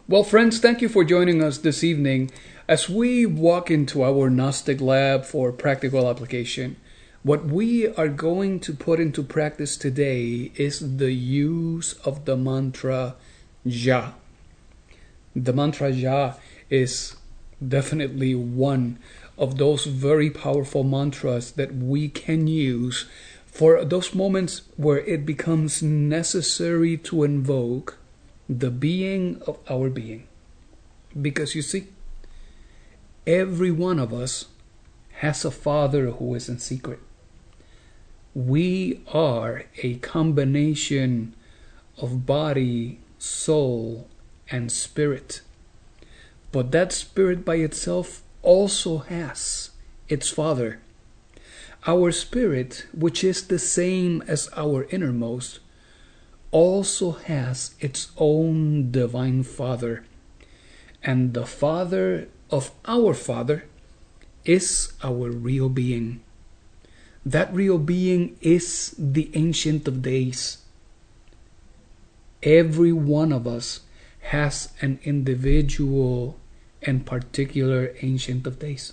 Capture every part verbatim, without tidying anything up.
Well, friends, thank you for joining us this evening as we walk into our Gnostic lab for practical application. What we are going to put into practice today is the use of the mantra Jah. The mantra Jah is definitely one of those very powerful mantras that we can use for those moments where it becomes necessary to invoke the being of our being. Because you see, every one of us has a father who is in secret. We are a combination of body, soul, and spirit. But that spirit by itself also has its father. Our spirit, which is the same as our innermost, also has its own divine father. And the father of our father is our real being. That real being is the Ancient of Days. Every one of us has an individual and particular Ancient of Days.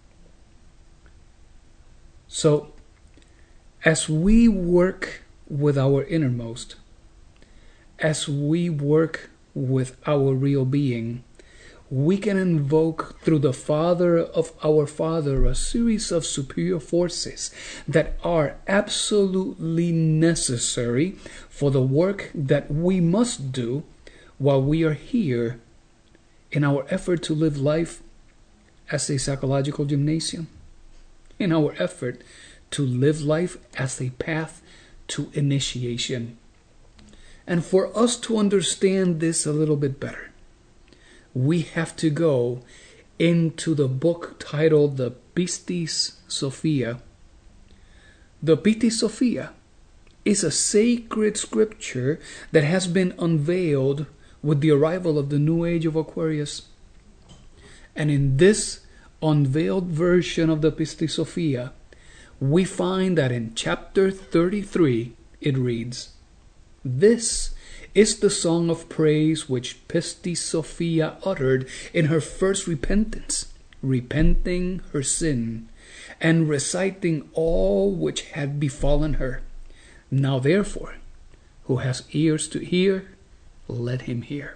So, as we work with our innermost, as we work with our real being, we can invoke through the Father of our Father a series of superior forces that are absolutely necessary for the work that we must do while we are here in our effort to live life as a psychological gymnasium, in our effort to live life as a path to initiation. And for us to understand this a little bit better, we have to go into the book titled the Pistis Sophia. The Pistis Sophia is a sacred scripture that has been unveiled with the arrival of the new age of Aquarius. And in this unveiled version of the Pistis Sophia, we find that in chapter thirty-three it reads, "This is the song of praise which Pistis Sophia uttered in her first repentance, repenting her sin, and reciting all which had befallen her. Now therefore, who has ears to hear, let him hear."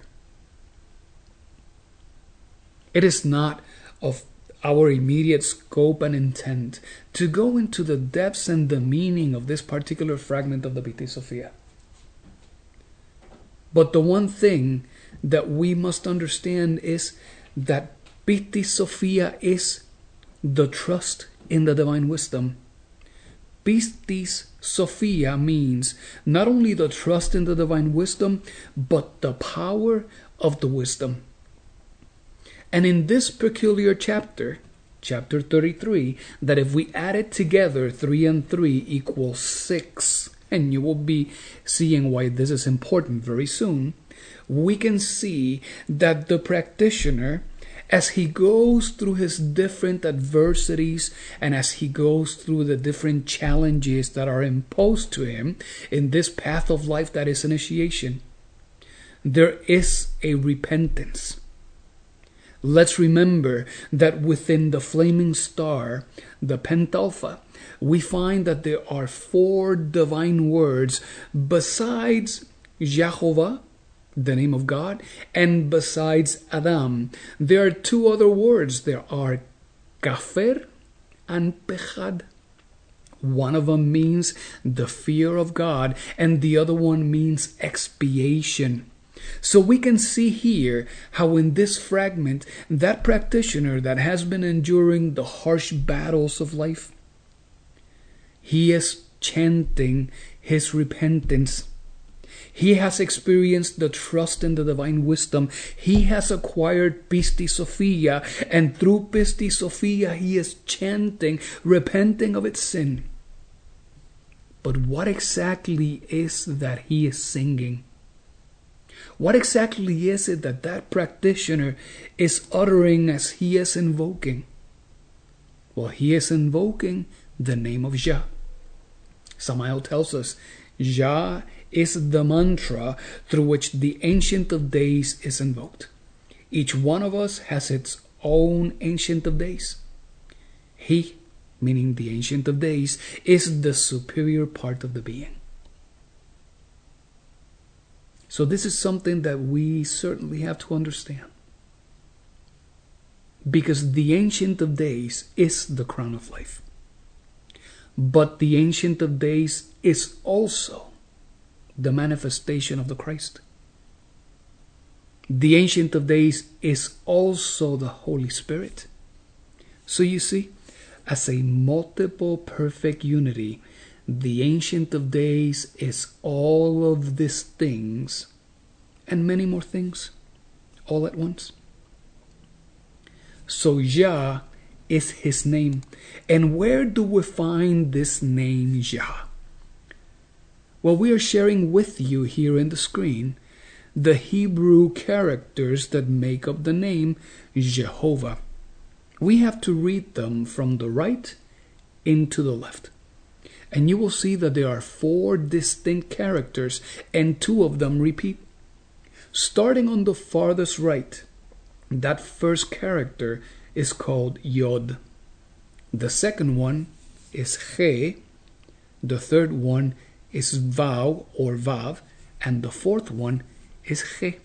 It is not of our immediate scope and intent to go into the depths and the meaning of this particular fragment of the Pistis Sophia. But the one thing that we must understand is that Pistis Sophia is the trust in the divine wisdom. Pistis Sophia means not only the trust in the divine wisdom, but the power of the wisdom. And in this peculiar chapter, chapter thirty-three, that if we add it together, three and three equals six, and you will be seeing why this is important very soon, we can see that the practitioner, as he goes through his different adversities and as he goes through the different challenges that are imposed to him in this path of life that is initiation, there is a repentance. Let's remember that within the flaming star, the Pentalpha, we find that there are four divine words besides Jehovah, the name of God, and besides Adam. There are two other words. There are Kafer and Pechad. One of them means the fear of God, and the other one means expiation. So we can see here how in this fragment, that practitioner that has been enduring the harsh battles of life, he is chanting his repentance. He has experienced the trust in the divine wisdom. He has acquired Pistis Sophia, and through Pistis Sophia he is chanting, repenting of its sin. But what exactly is that he is singing? What exactly is it that that practitioner is uttering as he is invoking? Well, he is invoking the name of Jah. Samael tells us Jah is the mantra through which the Ancient of Days is invoked. Each one of us has its own Ancient of Days. He, meaning the Ancient of Days, is the superior part of the being. So this is something that we certainly have to understand. Because the Ancient of Days is the crown of life. But the Ancient of Days is also the manifestation of the Christ. The Ancient of Days is also the Holy Spirit. So you see, as a multiple perfect unity, the Ancient of Days is all of these things and many more things all at once. So Yah is his name. And where do we find this name Yah? Well, we are sharing with you here in the screen the Hebrew characters that make up the name Jehovah. We have to read them from the right into the left. And you will see that there are four distinct characters and two of them repeat. Starting on the farthest right, that first character is called Yod. The second one is He. The third one is Vav or Vav. And the fourth one is He.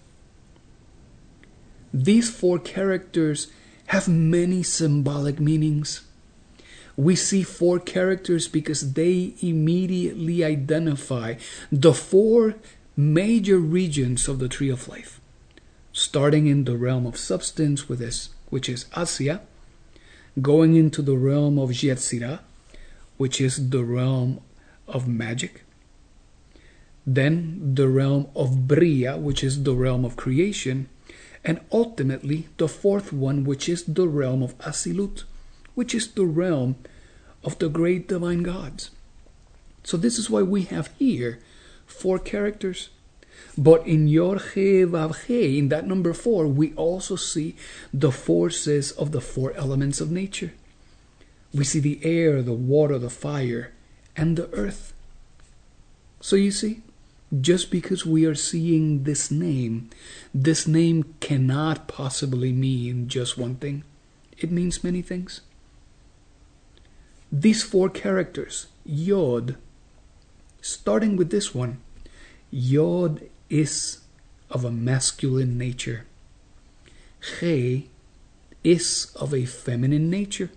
These four characters have many symbolic meanings. We see four characters because they immediately identify the four major regions of the tree of life. Starting in the realm of substance, with this, which is Asya, going into the realm of Yetzirah, which is the realm of magic, then the realm of Bria, which is the realm of creation, and ultimately the fourth one, which is the realm of Asilut, which is the realm of the great divine gods. So this is why we have here four characters. But in Yod-He Vav-He, in that number four, we also see the forces of the four elements of nature. We see the air, the water, the fire, and the earth. So you see, just because we are seeing this name, this name cannot possibly mean just one thing. It means many things. These four characters, Yod, starting with this one, Yod is of a masculine nature. He is of a feminine nature.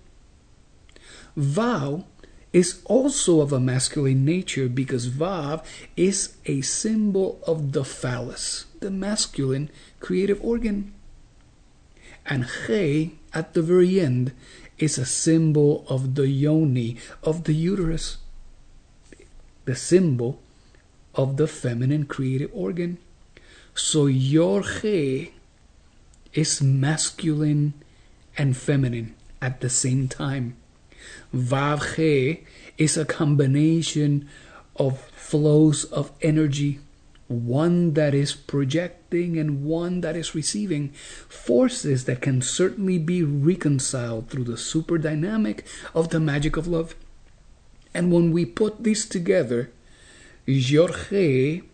Vav is also of a masculine nature because Vav is a symbol of the phallus, the masculine creative organ. And He, at the very end, is a symbol of the yoni, of the uterus, the symbol of the feminine creative organ. So Yod-He is masculine and feminine at the same time. Vav-He is a combination of flows of energy, one that is projecting and one that is receiving, forces that can certainly be reconciled through the super dynamic of the magic of love. And when we put these together, Yod-He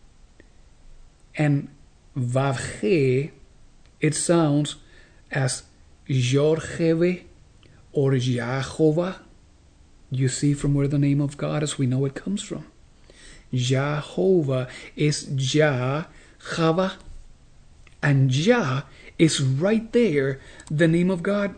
and Vav-He, it sounds as Yod-He or Yahovah. You see from where the name of God, as we know it, comes from. Yahovah is Yah, Chava, and Yah is right there, the name of God.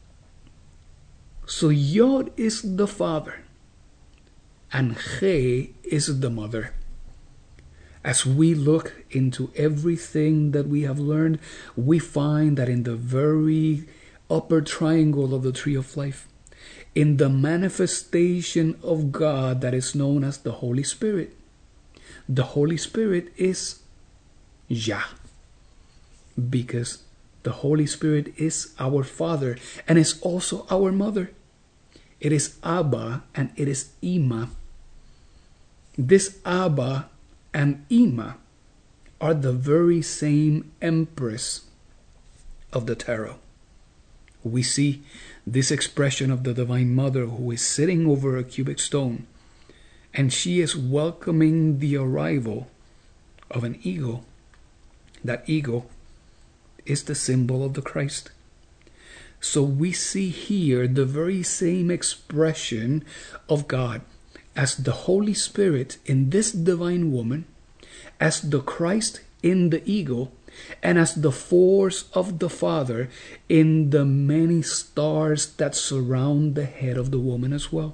So Yod is the father, and He is the mother. As we look into everything that we have learned, we find that in the very upper triangle of the tree of life, in the manifestation of God that is known as the Holy Spirit, the Holy Spirit is Yah, because the Holy Spirit is our Father and is also our mother. It is Abba and it is Ima. This Abba and Ima are the very same empress of the tarot. We see this expression of the Divine Mother who is sitting over a cubic stone, and she is welcoming the arrival of an eagle. That eagle is the symbol of the Christ. So we see here the very same expression of God as the Holy Spirit in this divine woman, as the Christ in the eagle, and as the force of the Father in the many stars that surround the head of the woman as well.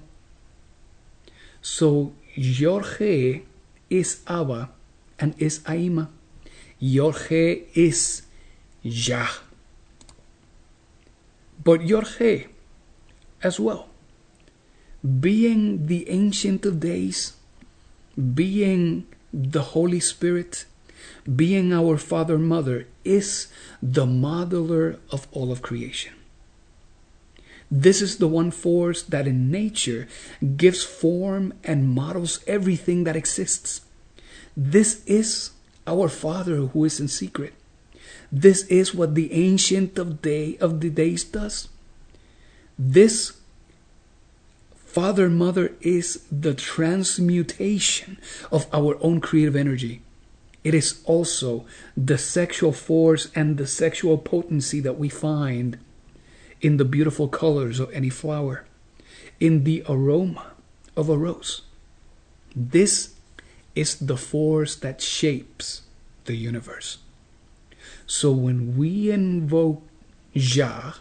So Yorhe is Abba and is Aima. Yorhe is Yah. But Yorhe as well, being the Ancient of Days, being the Holy Spirit, being our Father Mother, is the modeler of all of creation. This is the one force that in nature gives form and models everything that exists. This is our Father who is in secret. This is what the Ancient of Day of the Days does. This Father Mother is the transmutation of our own creative energy. It is also the sexual force and the sexual potency that we find in the beautiful colors of any flower, in the aroma of a rose. This is the force that shapes the universe. So when we invoke Jah,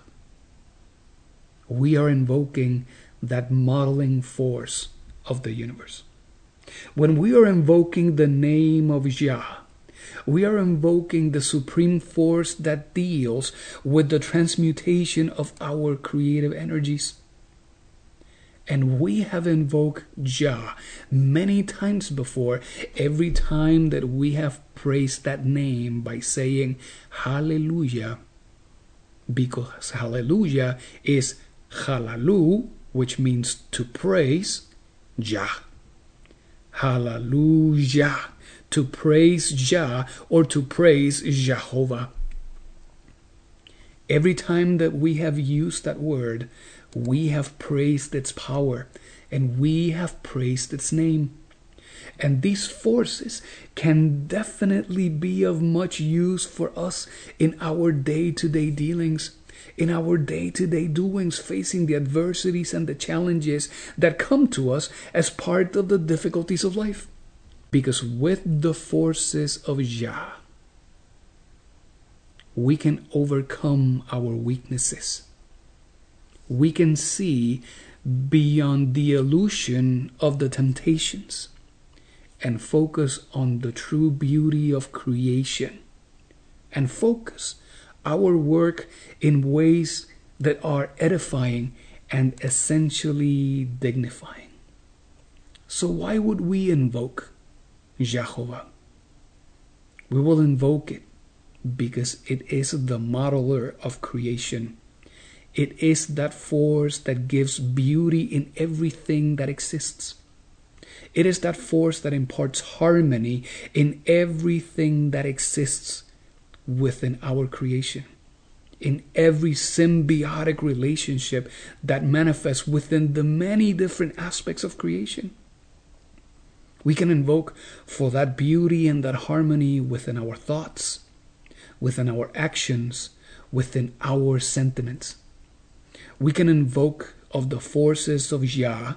we are invoking that modeling force of the universe. When we are invoking the name of Jah, we are invoking the supreme force that deals with the transmutation of our creative energies. And we have invoked Jah many times before, every time that we have praised that name by saying Hallelujah, because Hallelujah is Halalu, which means to praise Jah. Hallelujah, to praise Jah or to praise Jehovah. Every time that we have used that word, we have praised its power and we have praised its name. And these forces can definitely be of much use for us in our day-to-day dealings, in our day-to-day doings, facing the adversities and the challenges that come to us as part of the difficulties of life. Because with the forces of Jah, we can overcome our weaknesses. We can see beyond the illusion of the temptations and focus on the true beauty of creation, and focus our work in ways that are edifying and essentially dignifying. So why would we invoke Jehovah? We will invoke it because it is the modeler of creation. It is that force that gives beauty in everything that exists. It is that force that imparts harmony in everything that exists within our creation, in every symbiotic relationship that manifests within the many different aspects of creation. We can invoke for that beauty and that harmony within our thoughts, within our actions, within our sentiments. We can invoke of the forces of Jah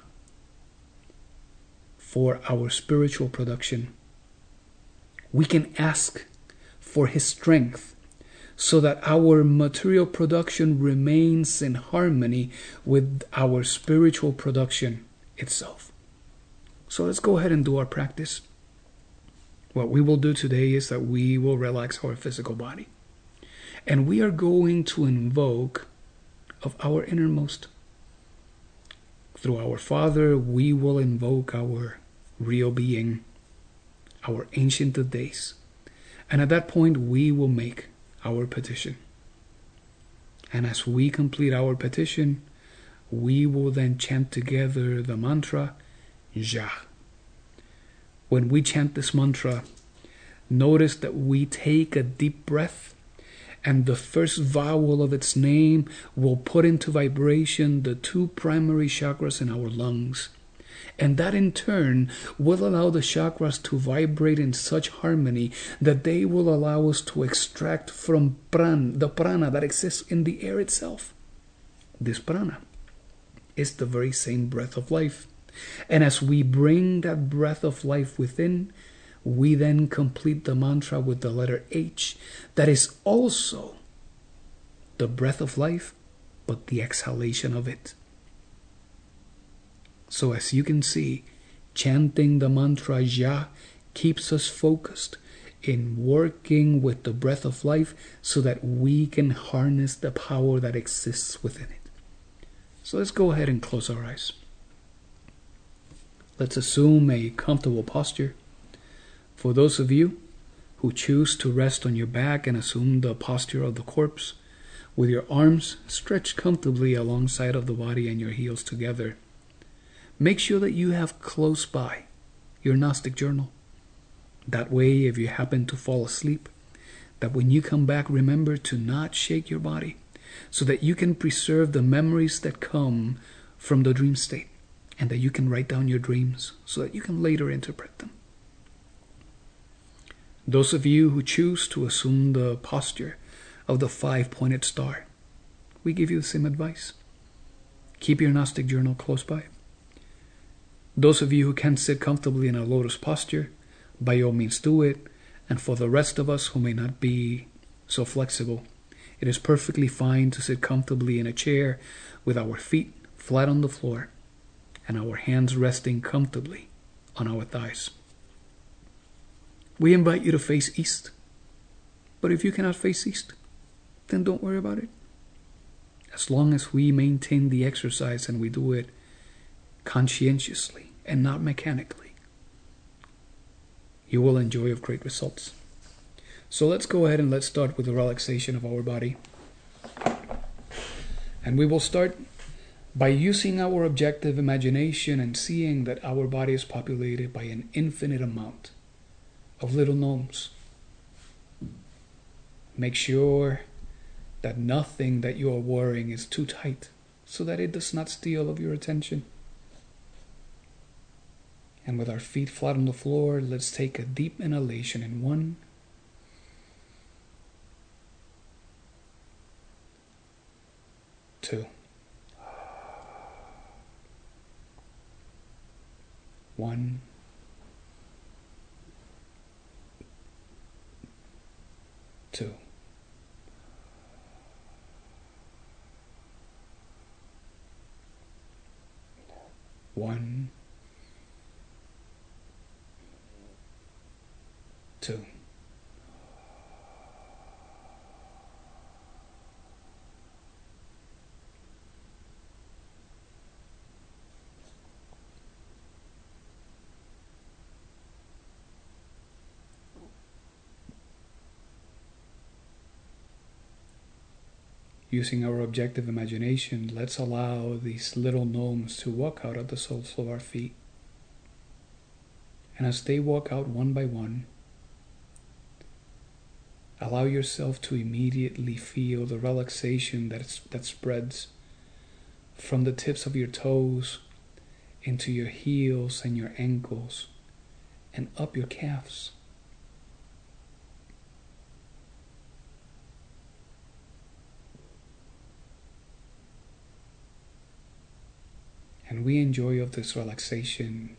for our spiritual production. We can ask for His strength so that our material production remains in harmony with our spiritual production itself. So let's go ahead and do our practice. What we will do today is that we will relax our physical body. And we are going to invoke of our innermost. Through our Father, we will invoke our real being, our Ancient of Days. And at that point, we will make our petition. And as we complete our petition, we will then chant together the mantra, Jah. When we chant this mantra, notice that we take a deep breath, and the first vowel of its name will put into vibration the two primary chakras in our lungs. And that in turn will allow the chakras to vibrate in such harmony that they will allow us to extract from prana, the prana that exists in the air itself. This prana is the very same breath of life. And as we bring that breath of life within, we then complete the mantra with the letter H. That is also the breath of life, but the exhalation of it. So as you can see, chanting the mantra Ja keeps us focused in working with the breath of life so that we can harness the power that exists within it. So let's go ahead and close our eyes. Let's assume a comfortable posture. For those of you who choose to rest on your back and assume the posture of the corpse, with your arms stretched comfortably alongside of the body and your heels together, make sure that you have close by your Gnostic journal. That way, if you happen to fall asleep, that when you come back, remember to not shake your body so that you can preserve the memories that come from the dream state, and that you can write down your dreams so that you can later interpret them. Those of you who choose to assume the posture of the five-pointed star, we give you the same advice. Keep your Gnostic journal close by. Those of you who can sit comfortably in a lotus posture, by all means do it. And for the rest of us who may not be so flexible, it is perfectly fine to sit comfortably in a chair with our feet flat on the floor and our hands resting comfortably on our thighs. We invite you to face east. But if you cannot face east, then don't worry about it. As long as we maintain the exercise and we do it conscientiously and not mechanically, you will enjoy of great results. So let's go ahead and let's start with the relaxation of our body. And we will start by using our objective imagination and seeing that our body is populated by an infinite amount of little gnomes. Make sure that nothing that you are wearing is too tight so that it does not steal of your attention. And with our feet flat on the floor, let's take a deep inhalation in one, two, one, two, one, two. Using our objective imagination, let's allow these little gnomes to walk out of the soles of our feet. And as they walk out one by one, allow yourself to immediately feel the relaxation that, is, that spreads from the tips of your toes into your heels and your ankles and up your calves. And we enjoy of this relaxation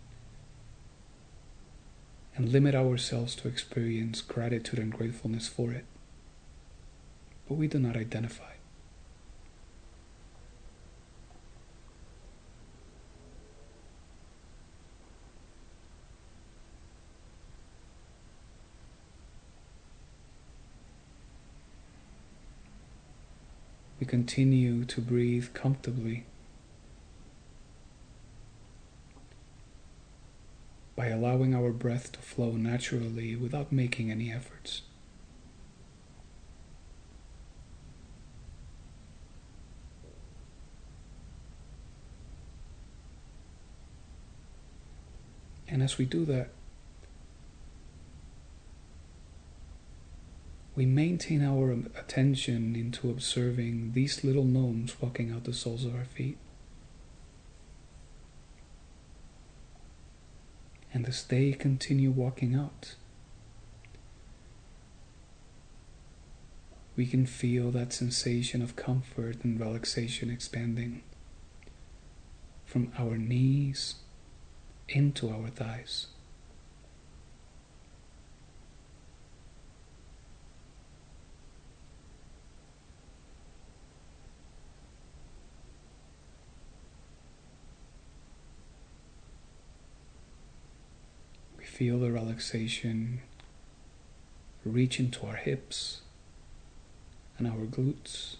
and limit ourselves to experience gratitude and gratefulness for it. But we do not identify. We continue to breathe comfortably by allowing our breath to flow naturally without making any efforts. And as we do that, we maintain our attention into observing these little gnomes walking out the soles of our feet. And as they continue walking out, we can feel that sensation of comfort and relaxation expanding from our knees into our thighs. We feel the relaxation reach into our hips and our glutes.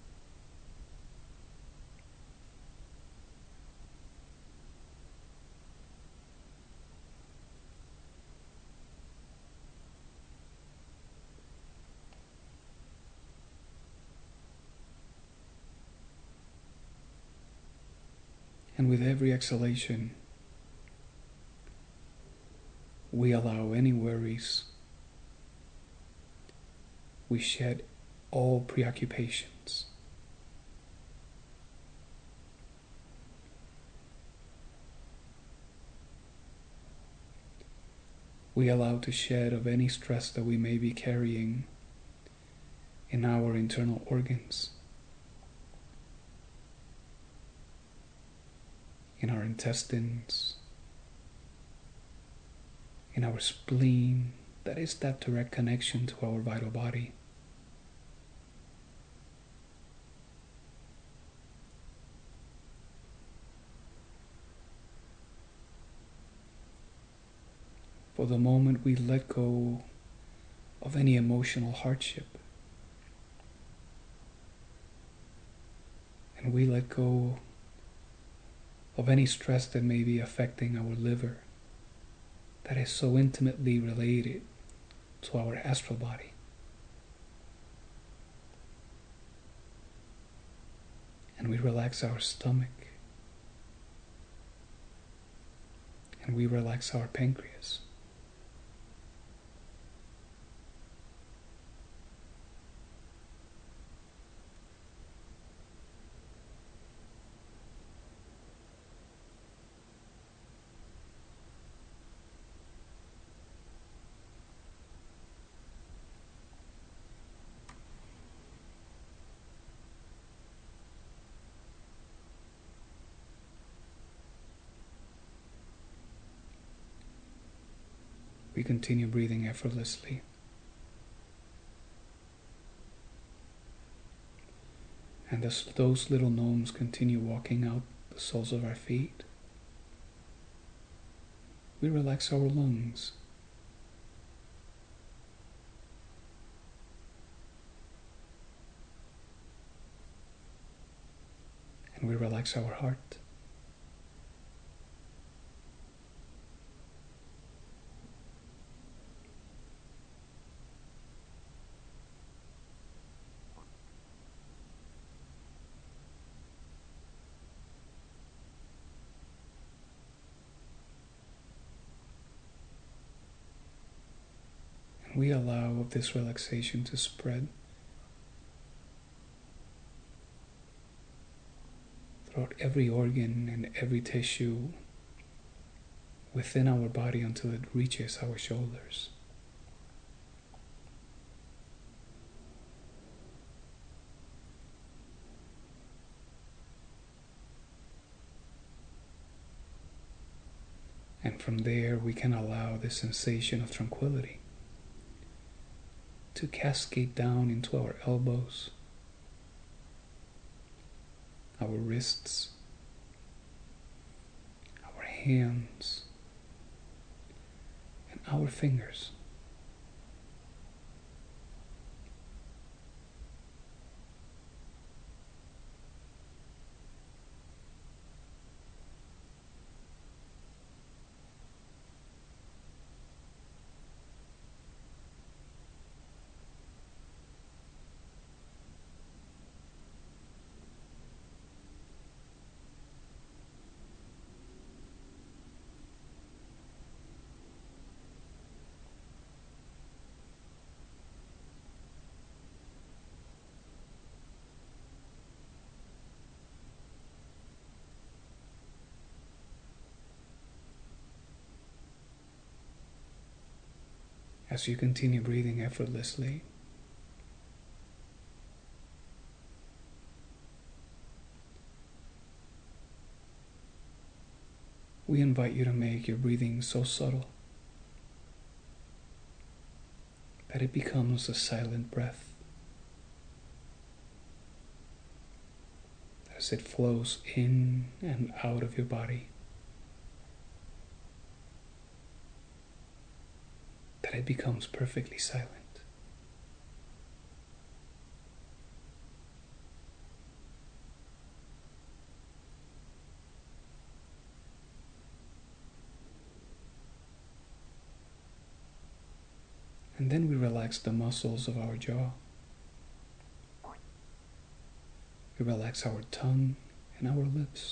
And with every exhalation, we allow any worries. We shed all preoccupations. We allow to shed of any stress that we may be carrying in our internal organs, in our intestines, in our spleen, that is that direct connection to our vital body. For the moment we let go of any emotional hardship, and we let go of any stress that may be affecting our liver, that is so intimately related to our astral body. And we relax our stomach, and we relax our pancreas. We continue breathing effortlessly. And as those little gnomes continue walking out the soles of our feet, we relax our lungs. And we relax our heart. We allow this relaxation to spread throughout every organ and every tissue within our body until it reaches our shoulders. And from there we can allow this sensation of tranquility to cascade down into our elbows, our wrists, our hands, and our fingers. as you continue breathing effortlessly, we invite you to make your breathing so subtle that it becomes a silent breath as it flows in and out of your body, that it becomes perfectly silent. And then we relax the muscles of our jaw. We relax our tongue and our lips.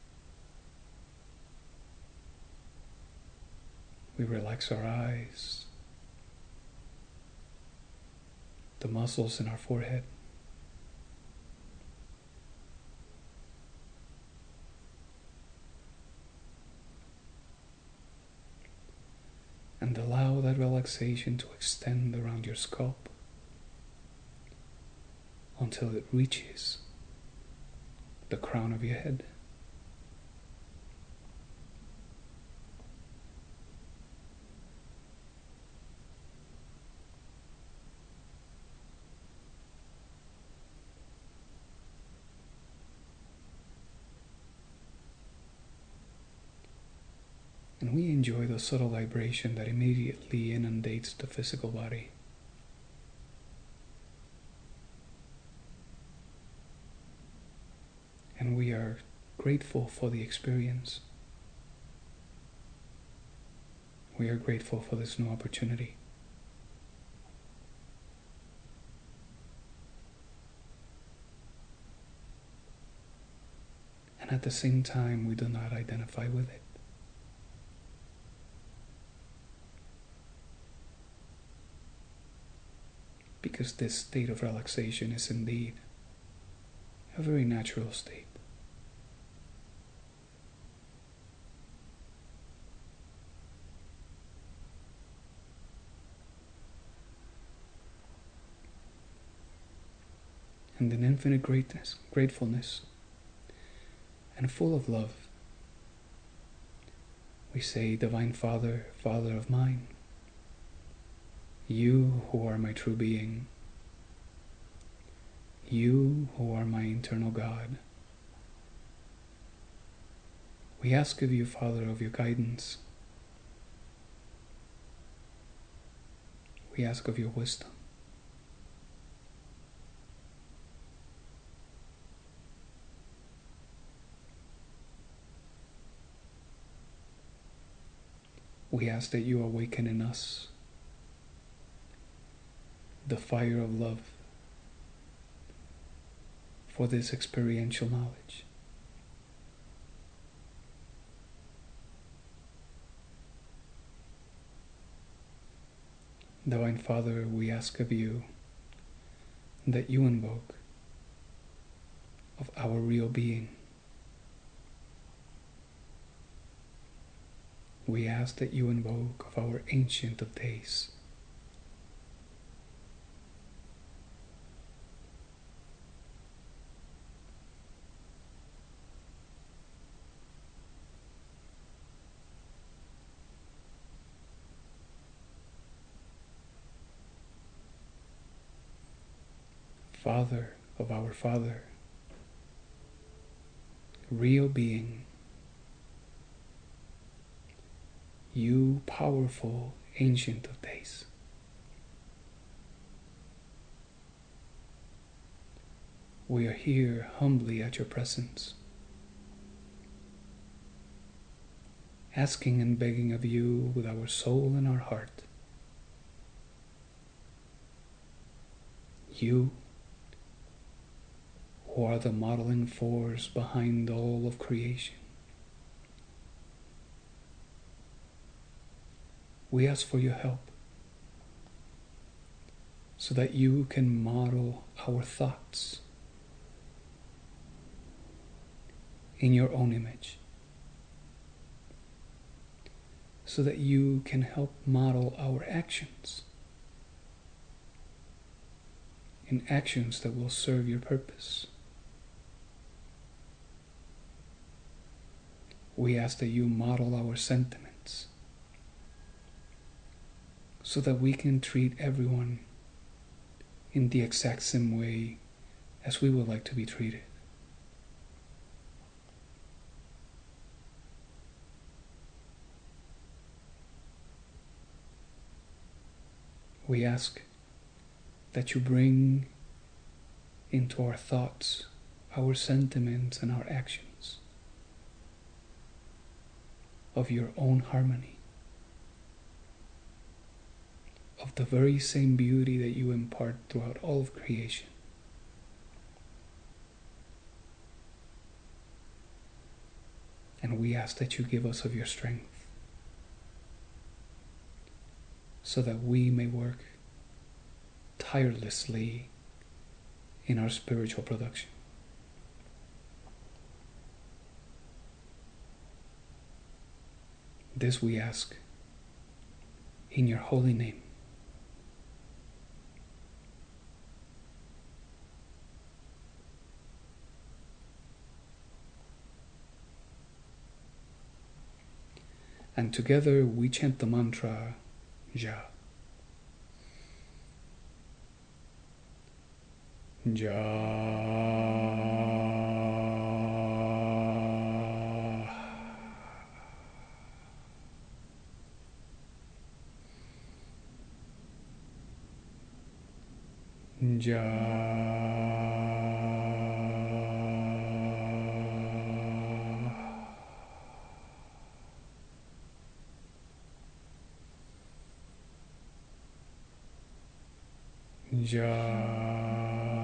We relax our eyes, the muscles in our forehead. And allow that relaxation to extend around your scalp until it reaches the crown of your head. And we enjoy the subtle vibration that immediately inundates the physical body. And we are grateful for the experience. We are grateful for this new opportunity. And at the same time, we do not identify with it. Because this state of relaxation is indeed a very natural state. And in infinite greatness, gratefulness, and full of love, we say, Divine Father, Father of mine, you who are my true being, you who are my eternal God, we ask of you, Father, of your guidance. We ask of your wisdom. We ask that you awaken in us the fire of love for this experiential knowledge. Divine Father, we ask of you that you invoke of our real being. We ask that you invoke of our Ancient of Days. Father of our Father, real being, you powerful Ancient of Days. We are here humbly at your presence, asking and begging of you with our soul and our heart. You who are the modeling force behind all of creation. We ask for your help so that you can model our thoughts in your own image, so that you can help model our actions in actions that will serve your purpose. We ask that you model our sentiments so that we can treat everyone in the exact same way as we would like to be treated. We ask that you bring into our thoughts, our sentiments, and our actions of your own harmony, of the very same beauty that you impart throughout all of creation. And we ask that you give us of your strength so that we may work tirelessly in our spiritual production. This we ask in your holy name. And together we chant the mantra Ja. Ja. Ja. Ja.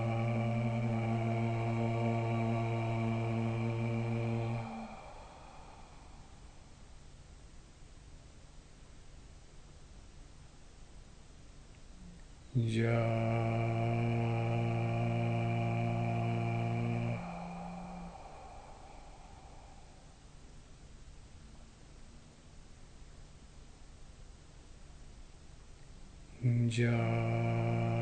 Ja. Ja.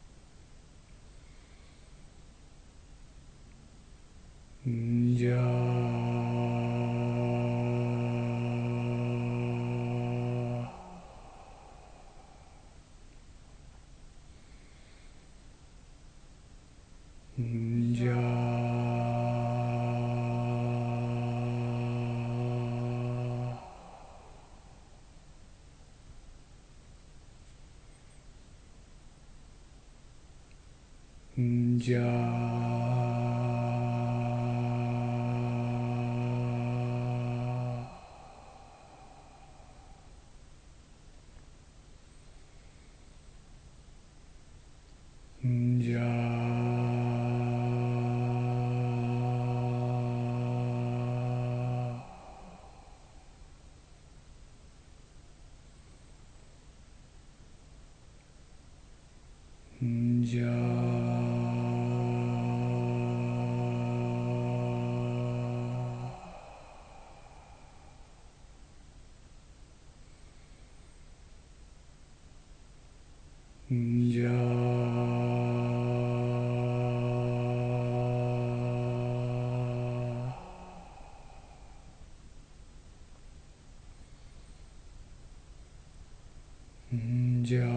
Ja. Ja. Ja. Ja. Ja. Ja.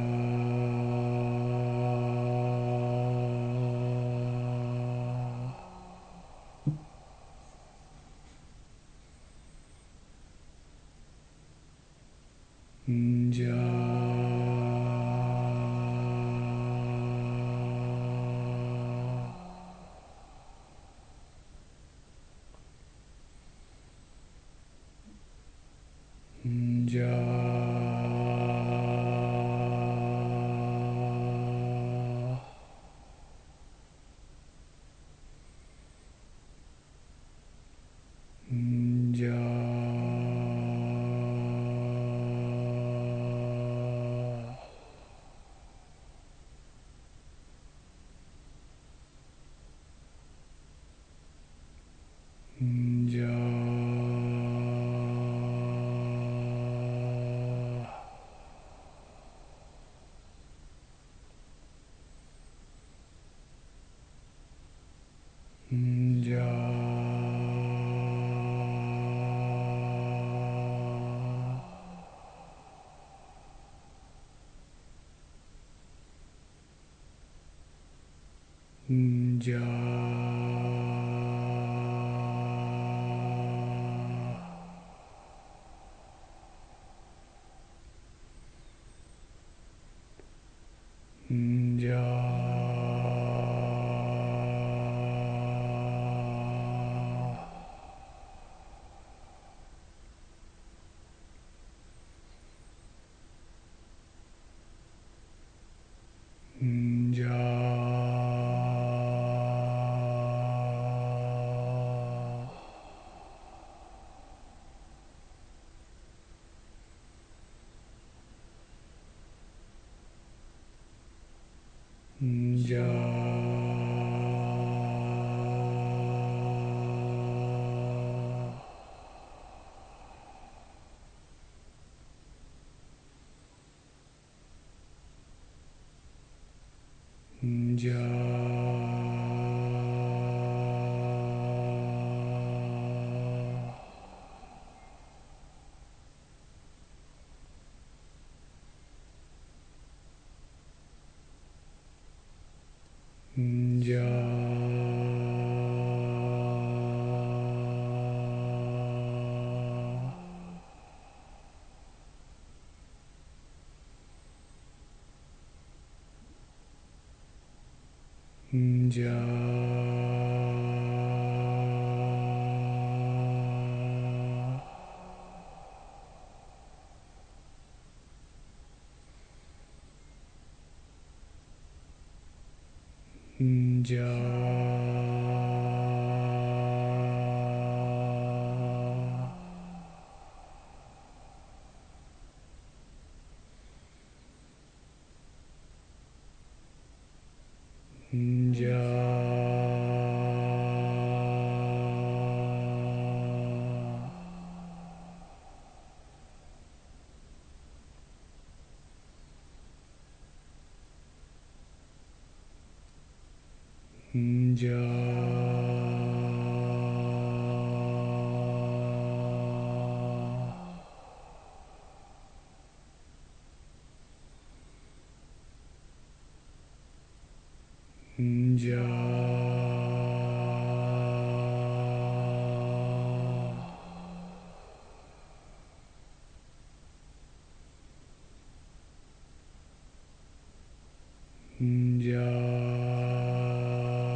Ja.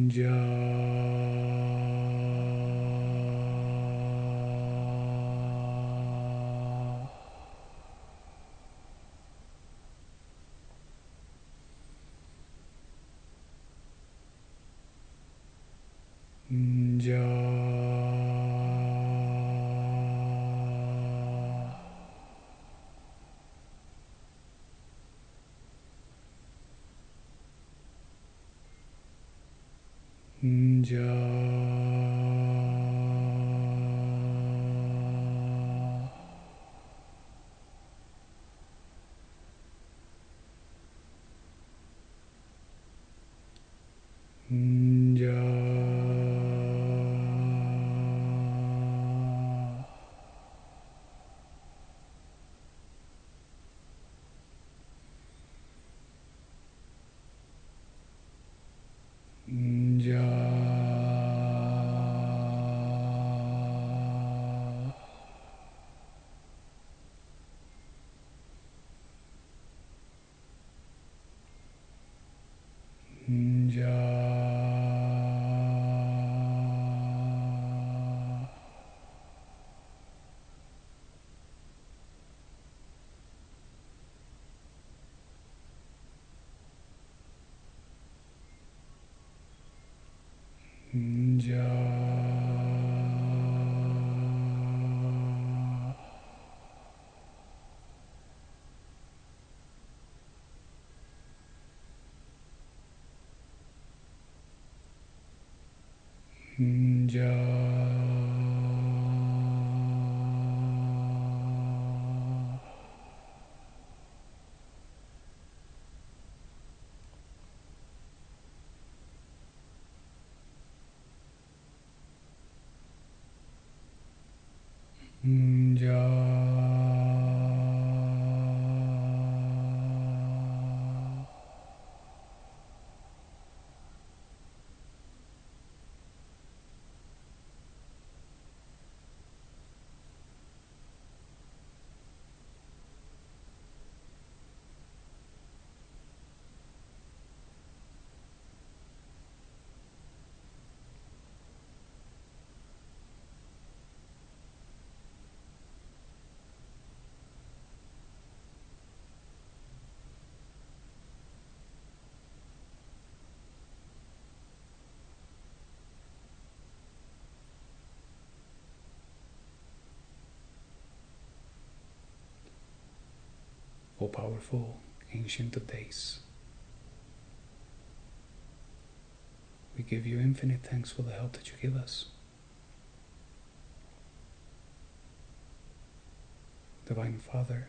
Ja. Ja. O powerful Ancient of Days, we give you infinite thanks for the help that you give us. Divine Father,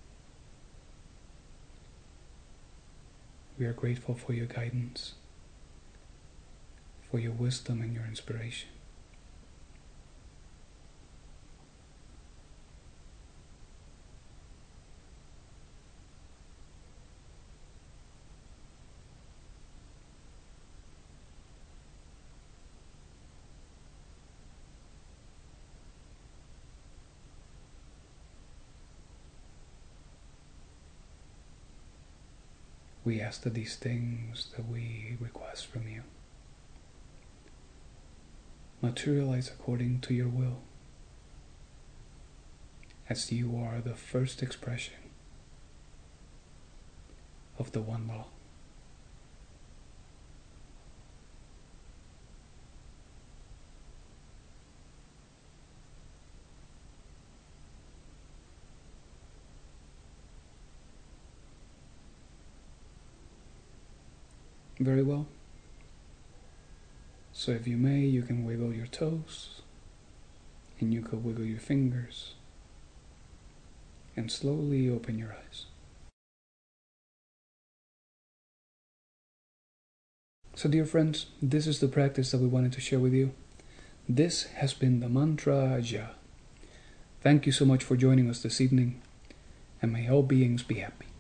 we are grateful for your guidance, for your wisdom and your inspiration. We ask that these things that we request from you materialize according to your will, as you are the first expression of the one law. Very well. So if you may, you can wiggle your toes, and you could wiggle your fingers, and slowly open your eyes. So dear friends, this is the practice that we wanted to share with you. This has been the Mantra Ja. Thank you so much for joining us this evening, and may all beings be happy.